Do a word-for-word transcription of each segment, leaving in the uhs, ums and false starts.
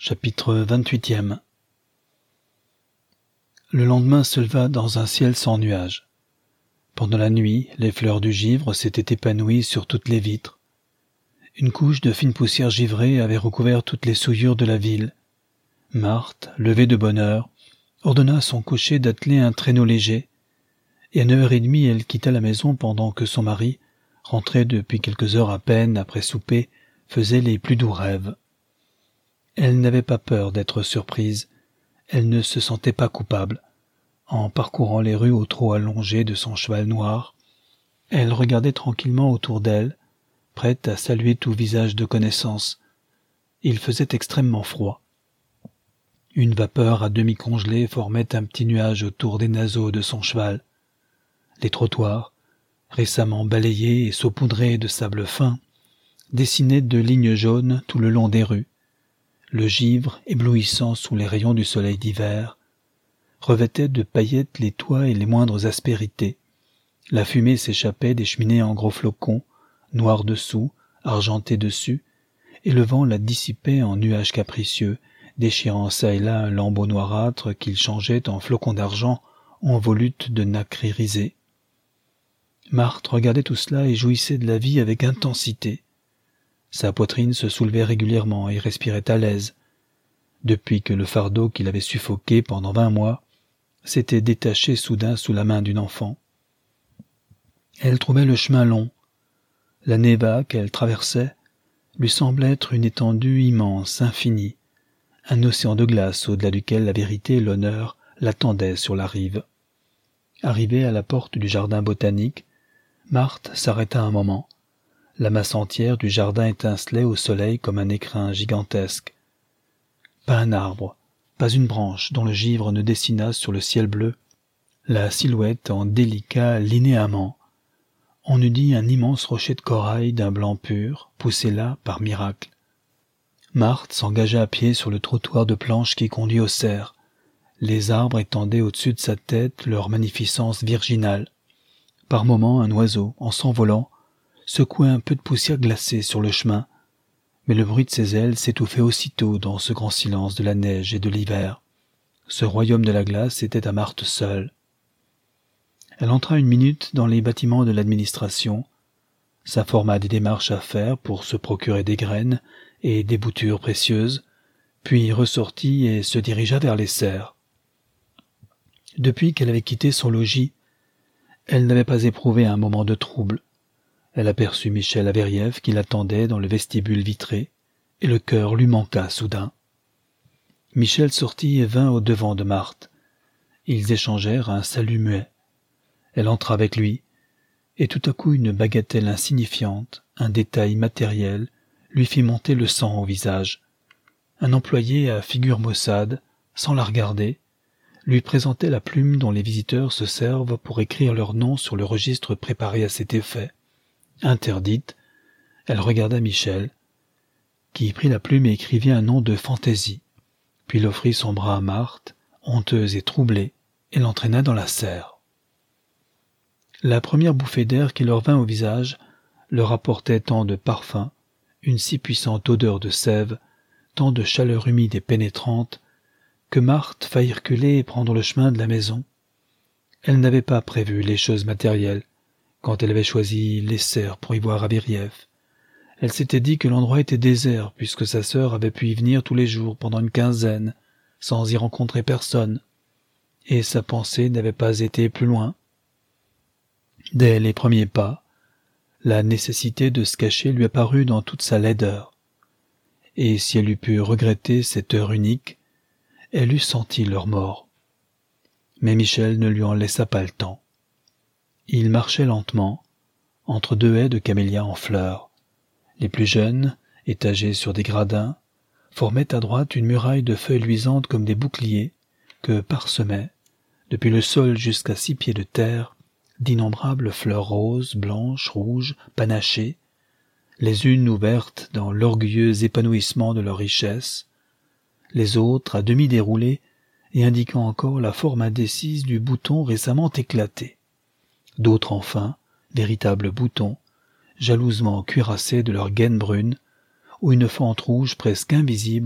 Chapitre vingt-huit. Le lendemain se leva dans un ciel sans nuages. Pendant la nuit, les fleurs du givre s'étaient épanouies sur toutes les vitres. Une couche de fine poussière givrée avait recouvert toutes les souillures de la ville. Marthe, levée de bonne heure, ordonna à son cocher d'atteler un traîneau léger, et à neuf heures trente elle quitta la maison pendant que son mari, rentré depuis quelques heures à peine après souper, faisait les plus doux rêves. Elle n'avait pas peur d'être surprise, elle ne se sentait pas coupable. En parcourant les rues au trot allongé de son cheval noir, elle regardait tranquillement autour d'elle, prête à saluer tout visage de connaissance. Il faisait extrêmement froid. Une vapeur à demi congelée formait un petit nuage autour des naseaux de son cheval. Les trottoirs, récemment balayés et saupoudrés de sable fin, dessinaient de lignes jaunes tout le long des rues. Le givre, éblouissant sous les rayons du soleil d'hiver, revêtait de paillettes les toits et les moindres aspérités. La fumée s'échappait des cheminées en gros flocons, noirs dessous, argentés dessus, et le vent la dissipait en nuages capricieux, déchirant çà et là un lambeau noirâtre qu'il changeait en flocons d'argent en volutes de nacre irisée. Marthe regardait tout cela et jouissait de la vie avec intensité. Sa poitrine se soulevait régulièrement et respirait à l'aise. Depuis que le fardeau qui l'avait suffoqué pendant vingt mois s'était détaché soudain sous la main d'une enfant. Elle trouvait le chemin long. La Neva qu'elle traversait lui semblait être une étendue immense, infinie, un océan de glace au-delà duquel la vérité et l'honneur l'attendaient sur la rive. Arrivée à la porte du jardin botanique, Marthe s'arrêta un moment. La masse entière du jardin étincelait au soleil comme un écrin gigantesque. Pas un arbre, pas une branche dont le givre ne dessinât sur le ciel bleu la silhouette en délicat linéament. On eût dit un immense rocher de corail d'un blanc pur, poussé là par miracle. Marthe s'engagea à pied sur le trottoir de planches qui conduit aux serres. Les arbres étendaient au-dessus de sa tête leur magnificence virginale. Par moments, un oiseau, en s'envolant, secouait un peu de poussière glacée sur le chemin, mais le bruit de ses ailes s'étouffait aussitôt dans ce grand silence de la neige et de l'hiver. Ce royaume de la glace était à Marthe seule. Elle entra une minute dans les bâtiments de l'administration, s'informa des démarches à faire pour se procurer des graines et des boutures précieuses, puis ressortit et se dirigea vers les serres. Depuis qu'elle avait quitté son logis, elle n'avait pas éprouvé un moment de trouble. Elle aperçut Michel Averiev qui l'attendait dans le vestibule vitré, et le cœur lui manqua soudain. Michel sortit et vint au-devant de Marthe. Ils échangèrent un salut muet. Elle entra avec lui, et tout à coup une bagatelle insignifiante, un détail matériel, lui fit monter le sang au visage. Un employé à figure maussade, sans la regarder, lui présentait la plume dont les visiteurs se servent pour écrire leur nom sur le registre préparé à cet effet. Interdite, elle regarda Michel, qui prit la plume et écrivit un nom de fantaisie, puis il offrit son bras à Marthe, honteuse et troublée, et l'entraîna dans la serre. La première bouffée d'air qui leur vint au visage leur apportait tant de parfums, une si puissante odeur de sève, tant de chaleur humide et pénétrante, que Marthe faillit reculer et prendre le chemin de la maison. Elle n'avait pas prévu les choses matérielles, quand elle avait choisi les serres pour y voir Averiev. Elle s'était dit que l'endroit était désert, puisque sa sœur avait pu y venir tous les jours pendant une quinzaine, sans y rencontrer personne, et sa pensée n'avait pas été plus loin. Dès les premiers pas, la nécessité de se cacher lui apparut dans toute sa laideur, et si elle eût pu regretter cette heure unique, elle eût senti leur mort. Mais Michel ne lui en laissa pas le temps. Il marchait lentement, entre deux haies de camélias en fleurs. Les plus jeunes, étagés sur des gradins, formaient à droite une muraille de feuilles luisantes comme des boucliers, que parsemaient, depuis le sol jusqu'à six pieds de terre, d'innombrables fleurs roses, blanches, rouges, panachées, les unes ouvertes dans l'orgueilleux épanouissement de leur richesse, les autres à demi déroulées et indiquant encore la forme indécise du bouton récemment éclaté. D'autres enfin, véritables boutons, jalousement cuirassés de leur gaine brune, où une fente rouge presque invisible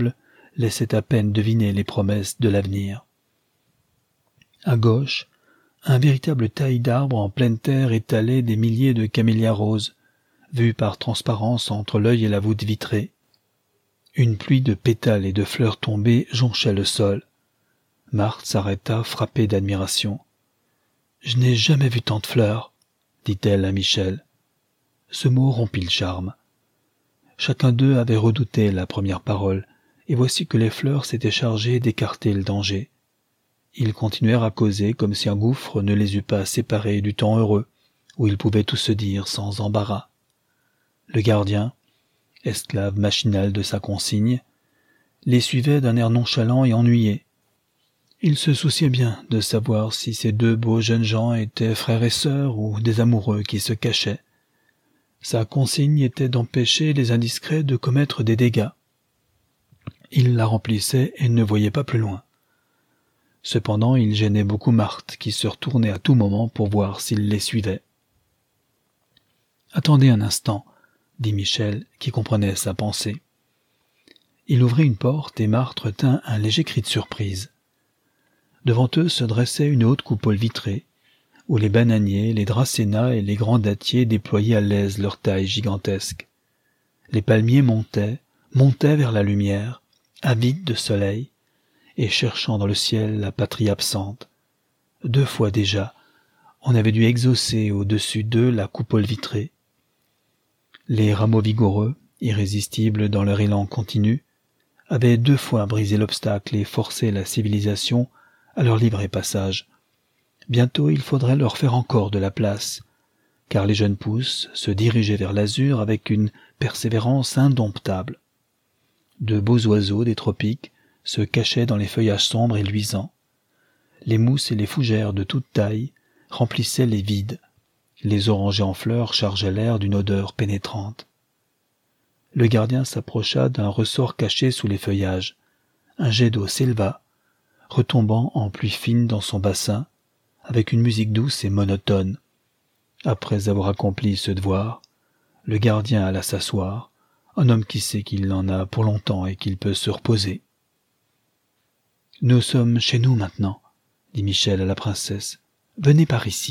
laissait à peine deviner les promesses de l'avenir. À gauche, un véritable taille d'arbres en pleine terre étalait des milliers de camélias roses, vus par transparence entre l'œil et la voûte vitrée. Une pluie de pétales et de fleurs tombées jonchait le sol. Marthe s'arrêta, frappée d'admiration. « Je n'ai jamais vu tant de fleurs, » dit-elle à Michel. Ce mot rompit le charme. Chacun d'eux avait redouté la première parole, et voici que les fleurs s'étaient chargées d'écarter le danger. Ils continuèrent à causer comme si un gouffre ne les eût pas séparés du temps heureux, où ils pouvaient tout se dire sans embarras. Le gardien, esclave machinal de sa consigne, les suivait d'un air nonchalant et ennuyé. Il se souciait bien de savoir si ces deux beaux jeunes gens étaient frères et sœurs ou des amoureux qui se cachaient. Sa consigne était d'empêcher les indiscrets de commettre des dégâts. Il la remplissait et ne voyait pas plus loin. Cependant, il gênait beaucoup Marthe, qui se retournait à tout moment pour voir s'il les suivait. « Attendez un instant, » dit Michel, qui comprenait sa pensée. Il ouvrit une porte et Marthe retint un léger cri de surprise. Devant eux se dressait une haute coupole vitrée, où les bananiers, les dracénas et les grands dattiers déployaient à l'aise leur taille gigantesque. Les palmiers montaient, montaient vers la lumière, avides de soleil, et cherchant dans le ciel la patrie absente. Deux fois déjà, on avait dû exaucer au-dessus d'eux la coupole vitrée. Les rameaux vigoureux, irrésistibles dans leur élan continu, avaient deux fois brisé l'obstacle et forcé la civilisation à leur livrer passage. Bientôt il faudrait leur faire encore de la place, car les jeunes pousses se dirigeaient vers l'azur avec une persévérance indomptable. De beaux oiseaux des tropiques se cachaient dans les feuillages sombres et luisants. Les mousses et les fougères de toute taille remplissaient les vides. Les orangers en fleurs chargeaient l'air d'une odeur pénétrante. Le gardien s'approcha d'un ressort caché sous les feuillages. Un jet d'eau s'éleva, retombant en pluie fine dans son bassin, avec une musique douce et monotone. Après avoir accompli ce devoir, le gardien alla s'asseoir, un homme qui sait qu'il en a pour longtemps et qu'il peut se reposer. « Nous sommes chez nous maintenant, » dit Michel à la princesse. « Venez par ici. »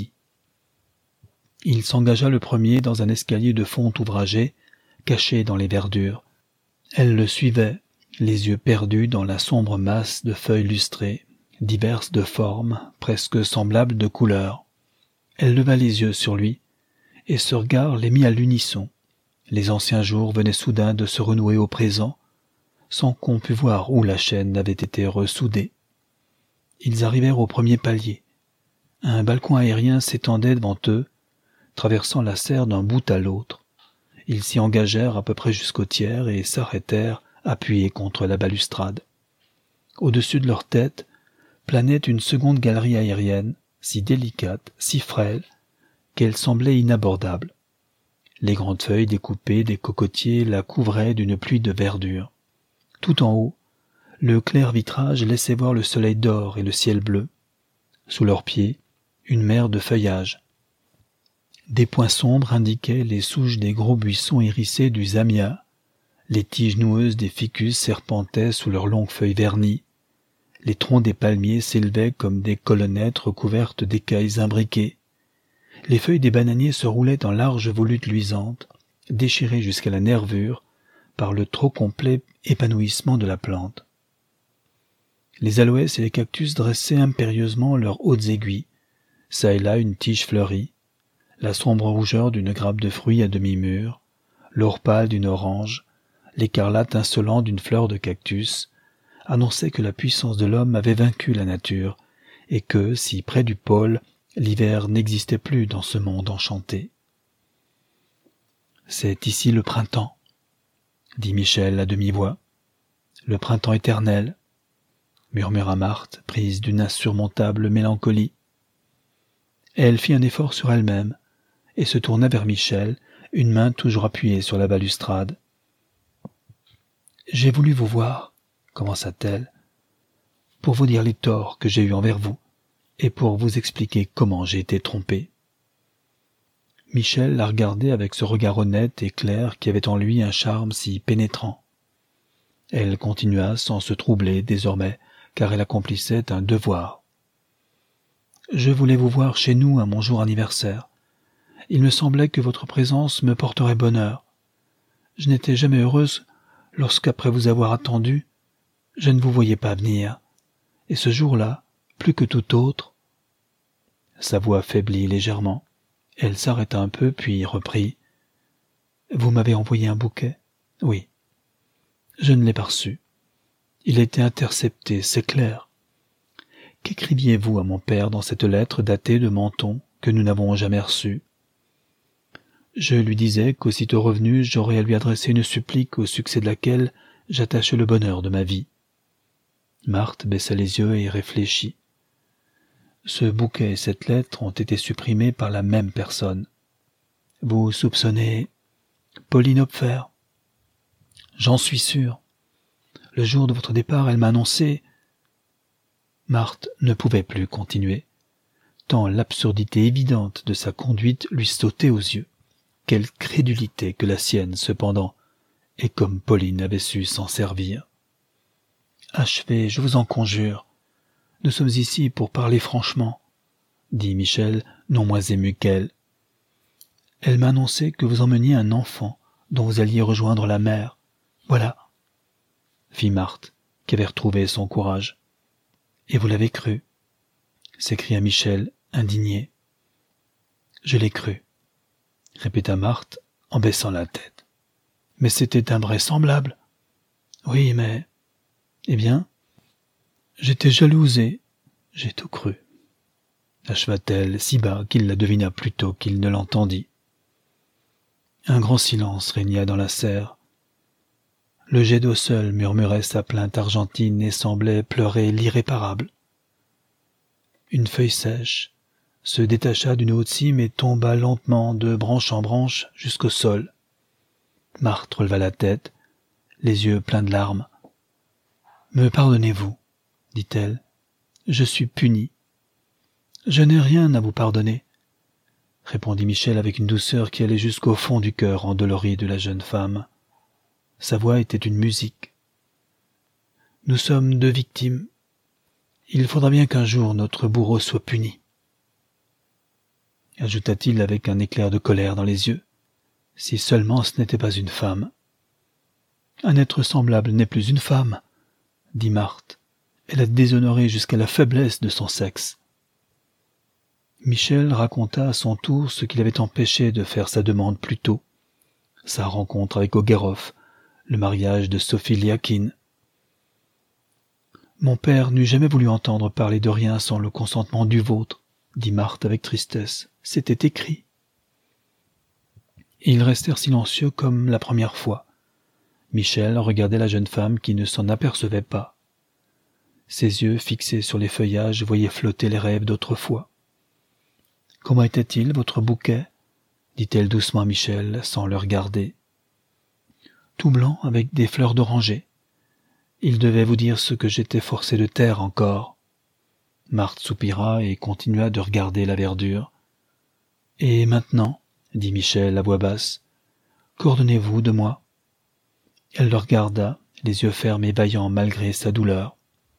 Il s'engagea le premier dans un escalier de fonte ouvragée, caché dans les verdures. Elle le suivait, les yeux perdus dans la sombre masse de feuilles lustrées, diverses de forme, presque semblables de couleur. Elle leva les yeux sur lui, et ce regard les mit à l'unisson. Les anciens jours venaient soudain de se renouer au présent, sans qu'on pût voir où la chaîne avait été ressoudée. Ils arrivèrent au premier palier. Un balcon aérien s'étendait devant eux, traversant la serre d'un bout à l'autre. Ils s'y engagèrent à peu près jusqu'au tiers et s'arrêtèrent, appuyés contre la balustrade. Au-dessus de leur tête planait une seconde galerie aérienne, si délicate, si frêle, qu'elle semblait inabordable. Les grandes feuilles découpées des cocotiers la couvraient d'une pluie de verdure. Tout en haut, le clair vitrage laissait voir le soleil d'or et le ciel bleu. Sous leurs pieds, une mer de feuillage. Des points sombres indiquaient les souches des gros buissons hérissés du zamia. Les tiges noueuses des ficus serpentaient sous leurs longues feuilles vernies. Les troncs des palmiers s'élevaient comme des colonnettes recouvertes d'écailles imbriquées. Les feuilles des bananiers se roulaient en larges volutes luisantes, déchirées jusqu'à la nervure par le trop complet épanouissement de la plante. Les aloès et les cactus dressaient impérieusement leurs hautes aiguilles, çà et là une tige fleurie, la sombre rougeur d'une grappe de fruits à demi-mûrs, l'or pâle d'une orange, l'écarlate insolent d'une fleur de cactus, annonçaient que la puissance de l'homme avait vaincu la nature, et que, si près du pôle, l'hiver n'existait plus dans ce monde enchanté. « C'est ici le printemps, » dit Michel à demi-voix. « Le printemps éternel, » murmura Marthe, prise d'une insurmontable mélancolie. Elle fit un effort sur elle-même, et se tourna vers Michel, une main toujours appuyée sur la balustrade. « J'ai voulu vous voir, » commença-t-elle, « pour vous dire les torts que j'ai eus envers vous, et pour vous expliquer comment j'ai été trompée. » Michel la regardait avec ce regard honnête et clair qui avait en lui un charme si pénétrant. Elle continua sans se troubler désormais, car elle accomplissait un devoir. « Je voulais vous voir chez nous à mon jour anniversaire. Il me semblait que votre présence me porterait bonheur. Je n'étais jamais heureuse lorsqu'après vous avoir attendu, je ne vous voyais pas venir. Et ce jour-là, plus que tout autre... » Sa voix faiblit légèrement. Elle s'arrêta un peu, puis reprit. « Vous m'avez envoyé un bouquet ? Oui. Je ne l'ai pas reçu. Il a été intercepté, c'est clair. Qu'écriviez-vous à mon père dans cette lettre datée de Menton que nous n'avons jamais reçue ? Je lui disais qu'aussitôt revenu, j'aurais à lui adresser une supplique au succès de laquelle j'attache le bonheur de ma vie. » Marthe baissa les yeux et réfléchit. Ce bouquet et cette lettre ont été supprimés par la même personne. Vous soupçonnez Pauline Hopfer ? J'en suis sûr. Le jour de votre départ, elle m'a annoncé... Marthe ne pouvait plus continuer, tant l'absurdité évidente de sa conduite lui sautait aux yeux. Quelle crédulité que la sienne, cependant, et comme Pauline avait su s'en servir. « Achevez, je vous en conjure. Nous sommes ici pour parler franchement, » dit Michel, non moins ému qu'elle. « Elle m'a annoncé que vous emmeniez un enfant dont vous alliez rejoindre la mère. Voilà, » fit Marthe, qui avait retrouvé son courage. « Et vous l'avez cru ?» s'écria Michel, indigné. « Je l'ai cru, » répéta Marthe en baissant la tête. « Mais c'était invraisemblable. »« Oui, mais... » « Eh bien, j'étais jalouse et j'ai tout cru, » acheva-t-elle si bas qu'il la devina plutôt qu'il ne l'entendit. Un grand silence régna dans la serre. Le jet d'eau seul murmurait sa plainte argentine et semblait pleurer l'irréparable. Une feuille sèche se détacha d'une haute cime et tomba lentement de branche en branche jusqu'au sol. Marthe releva la tête, les yeux pleins de larmes. « Me pardonnez-vous, » dit-elle. « Je suis punie. »« Je n'ai rien à vous pardonner, » répondit Michel avec une douceur qui allait jusqu'au fond du cœur endolori de la jeune femme. Sa voix était une musique. « Nous sommes deux victimes. Il faudra bien qu'un jour notre bourreau soit puni. » Ajouta-t-il avec un éclair de colère dans les yeux. « Si seulement ce n'était pas une femme. »« Un être semblable n'est plus une femme, » dit Marthe. « Elle a déshonoré jusqu'à la faiblesse de son sexe. » Michel raconta à son tour ce qui l'avait empêché de faire sa demande plus tôt, sa rencontre avec Oguerov, le mariage de Sophie Liakhine. « Mon père n'eût jamais voulu entendre parler de rien sans le consentement du vôtre, » dit Marthe avec tristesse. « C'était écrit. » Ils restèrent silencieux comme la première fois. Michel regardait la jeune femme qui ne s'en apercevait pas. Ses yeux, fixés sur les feuillages, voyaient flotter les rêves d'autrefois. « Comment était-il, votre bouquet ?» dit-elle doucement à Michel, sans le regarder. « Tout blanc, avec des fleurs d'oranger. Il devait vous dire ce que j'étais forcé de taire encore. » Marthe soupira et continua de regarder la verdure. « Et maintenant, » dit Michel à voix basse, « qu'ordonnez-vous de moi ?» Elle le regarda, les yeux fermes et vaillants malgré sa douleur.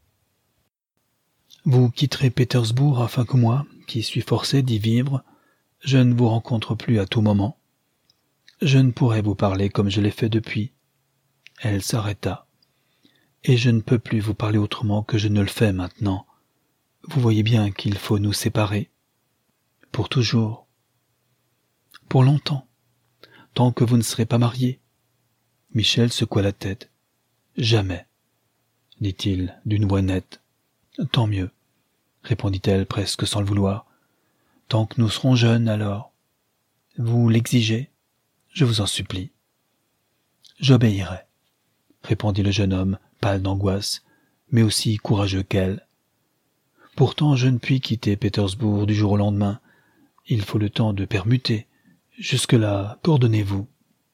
« Vous quitterez Pétersbourg afin que moi, qui suis forcé d'y vivre, je ne vous rencontre plus à tout moment. Je ne pourrai vous parler comme je l'ai fait depuis. » Elle s'arrêta. « Et je ne peux plus vous parler autrement que je ne le fais maintenant. Vous voyez bien qu'il faut nous séparer. Pour toujours. Pour longtemps, tant que vous ne serez pas mariés. » Michel secoua la tête. « Jamais, » dit-il d'une voix nette. « Tant mieux, » répondit-elle presque sans le vouloir. « Tant que nous serons jeunes, alors. Vous l'exigez, je vous en supplie. »« J'obéirai, » répondit le jeune homme, pâle d'angoisse, mais aussi courageux qu'elle. « Pourtant, je ne puis quitter Pétersbourg du jour au lendemain. Il faut le temps de permuter. Jusque-là, qu'ordonnez-vous ? »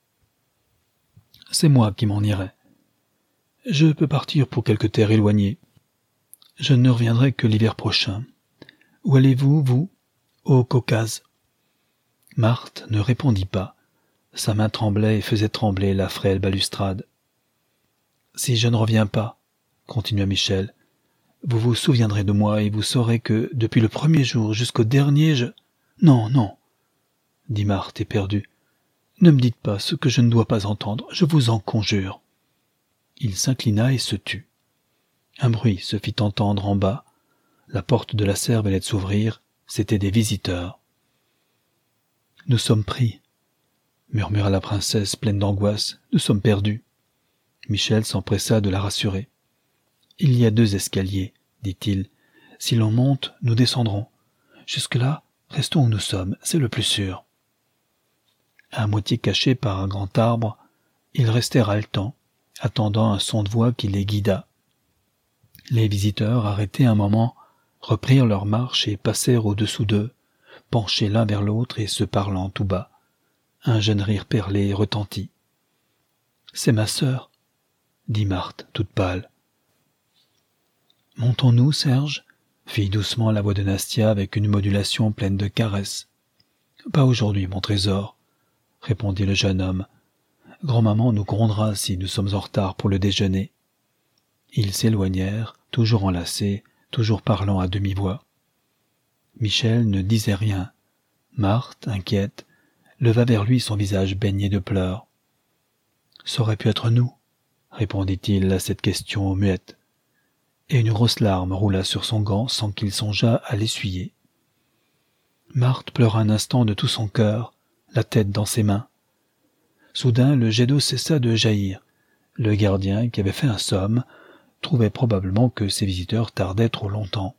« C'est moi qui m'en irai. Je peux partir pour quelque terre éloignée. Je ne reviendrai que l'hiver prochain. Où allez-vous, vous ? Au Caucase. » Marthe ne répondit pas. Sa main tremblait et faisait trembler la frêle balustrade. Si je ne reviens pas, continua Michel, vous vous souviendrez de moi et vous saurez que, depuis le premier jour jusqu'au dernier, je... Non, non, dit Marthe éperdue. Ne me dites pas ce que je ne dois pas entendre, je vous en conjure. Il s'inclina et se tut. Un bruit se fit entendre en bas. La porte de la serre venait de s'ouvrir, c'étaient des visiteurs. « Nous sommes pris, » murmura la princesse pleine d'angoisse, « nous sommes perdus. » Michel s'empressa de la rassurer. « Il y a deux escaliers, dit-il. Si l'on monte, nous descendrons. Jusque-là, restons où nous sommes, c'est le plus sûr. » À moitié cachés par un grand arbre, ils restèrent haletants, attendant un son de voix qui les guida. Les visiteurs, arrêtés un moment, reprirent leur marche et passèrent au-dessous d'eux, penchés l'un vers l'autre et se parlant tout bas. Un jeune rire perlé retentit. « C'est ma sœur, » dit Marthe, toute pâle. « Montons-nous, Serge ?» fit doucement la voix de Nastia avec une modulation pleine de caresses. « Pas aujourd'hui, mon trésor, » répondit le jeune homme. « Grand-maman nous grondera si nous sommes en retard pour le déjeuner. » Ils s'éloignèrent, toujours enlacés, toujours parlant à demi-voix. Michel ne disait rien. Marthe, inquiète, leva vers lui son visage baigné de pleurs. « Ça aurait pu être nous, » répondit-il à cette question muette. Et une grosse larme roula sur son gant sans qu'il songeât à l'essuyer. Marthe pleura un instant de tout son cœur, la tête dans ses mains. Soudain, le jet d'eau cessa de jaillir. Le gardien, qui avait fait un somme, trouvait probablement que ses visiteurs tardaient trop longtemps.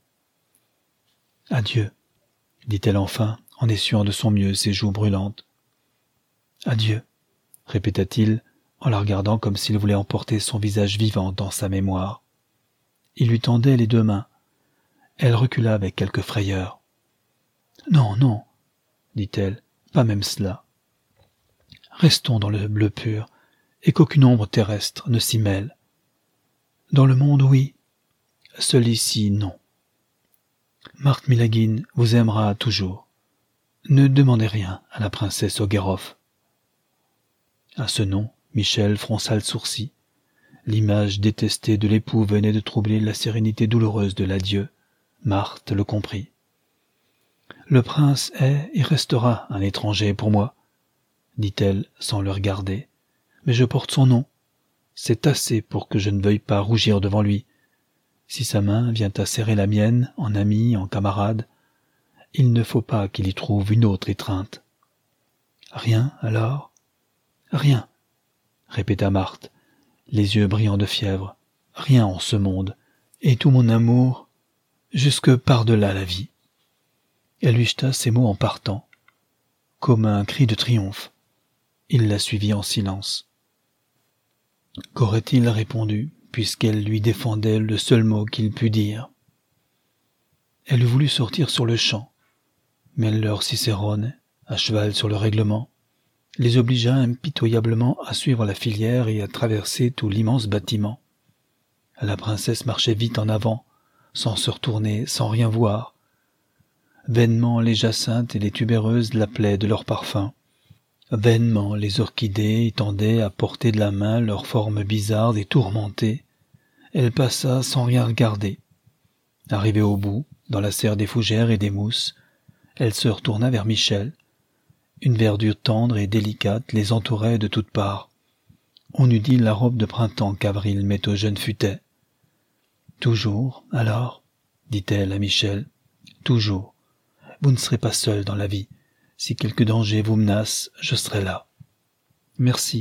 « Adieu, » dit-elle enfin, en essuyant de son mieux ses joues brûlantes. « Adieu, » répéta-t-il, en la regardant comme s'il voulait emporter son visage vivant dans sa mémoire. Il lui tendait les deux mains. Elle recula avec quelque frayeur. « Non, non, » dit-elle, « pas même cela. Restons dans le bleu pur, et qu'aucune ombre terrestre ne s'y mêle. Dans le monde, oui, seul ici, non. Marthe Milagin vous aimera toujours. Ne demandez rien à la princesse Oguerov. » À ce nom, Michel fronça le sourcil. L'image détestée de l'époux venait de troubler la sérénité douloureuse de l'adieu. Marthe le comprit. « Le prince est et restera un étranger pour moi, » dit-elle sans le regarder. « Mais je porte son nom. C'est assez pour que je ne veuille pas rougir devant lui. Si sa main vient à serrer la mienne, en ami, en camarade, il ne faut pas qu'il y trouve une autre étreinte. »« Rien, alors ?»« Rien, » répéta Marthe, les yeux brillants de fièvre. « Rien en ce monde, et tout mon amour, jusque par-delà la vie. » Elle lui jeta ces mots en partant, comme un cri de triomphe. Il la suivit en silence. Qu'aurait-il répondu, puisqu'elle lui défendait le seul mot qu'il pût dire? Elle eût voulu sortir sur le champ, mais leur Cicérone, à cheval sur le règlement, les obligea impitoyablement à suivre la filière et à traverser tout l'immense bâtiment. La princesse marchait vite en avant, sans se retourner, sans rien voir. Vainement les jacinthes et les tubéreuses l'appelaient de leur parfum. Vainement les orchidées étendaient à portée de la main leurs formes bizarres et tourmentées. Elle passa sans rien regarder. Arrivée au bout, dans la serre des fougères et des mousses, elle se retourna vers Michel. Une verdure tendre et délicate les entourait de toutes parts. On eût dit la robe de printemps qu'Avril met aux jeunes futaies. « Toujours, alors, » dit-elle à Michel, « toujours. Vous ne serez pas seul dans la vie. Si quelque danger vous menace, je serai là. »« Merci, »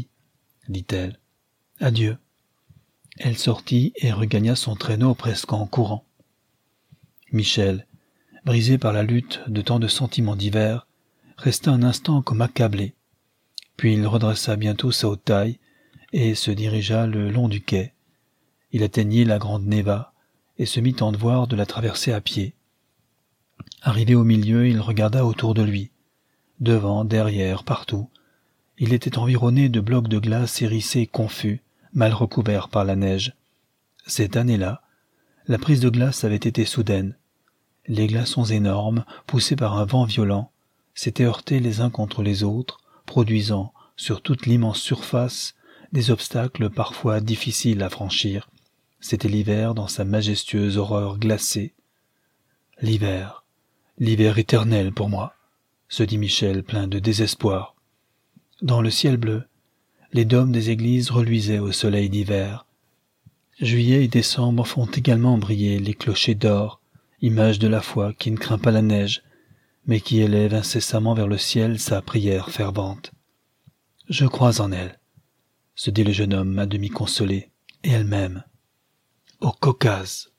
dit-elle. « Adieu. » Elle sortit et regagna son traîneau presque en courant. Michel, brisé par la lutte de tant de sentiments divers, resta un instant comme accablé. Puis il redressa bientôt sa haute taille et se dirigea le long du quai. Il atteignit la grande Neva et se mit en devoir de la traverser à pied. Arrivé au milieu, il regarda autour de lui. Devant, derrière, partout. Il était environné de blocs de glace hérissés confus, mal recouverts par la neige. Cette année-là, la prise de glace avait été soudaine. Les glaçons énormes, poussés par un vent violent, s'étaient heurtés les uns contre les autres, produisant, sur toute l'immense surface, des obstacles parfois difficiles à franchir. C'était l'hiver dans sa majestueuse horreur glacée. L'hiver, l'hiver éternel pour moi, se dit Michel plein de désespoir. Dans le ciel bleu, les dômes des églises reluisaient au soleil d'hiver. Juillet et décembre font également briller les clochers d'or, image de la foi qui ne craint pas la neige, mais qui élève incessamment vers le ciel sa prière fervente. « Je crois en elle », se dit le jeune homme à demi consolé, et elle m'aime. Au Caucase.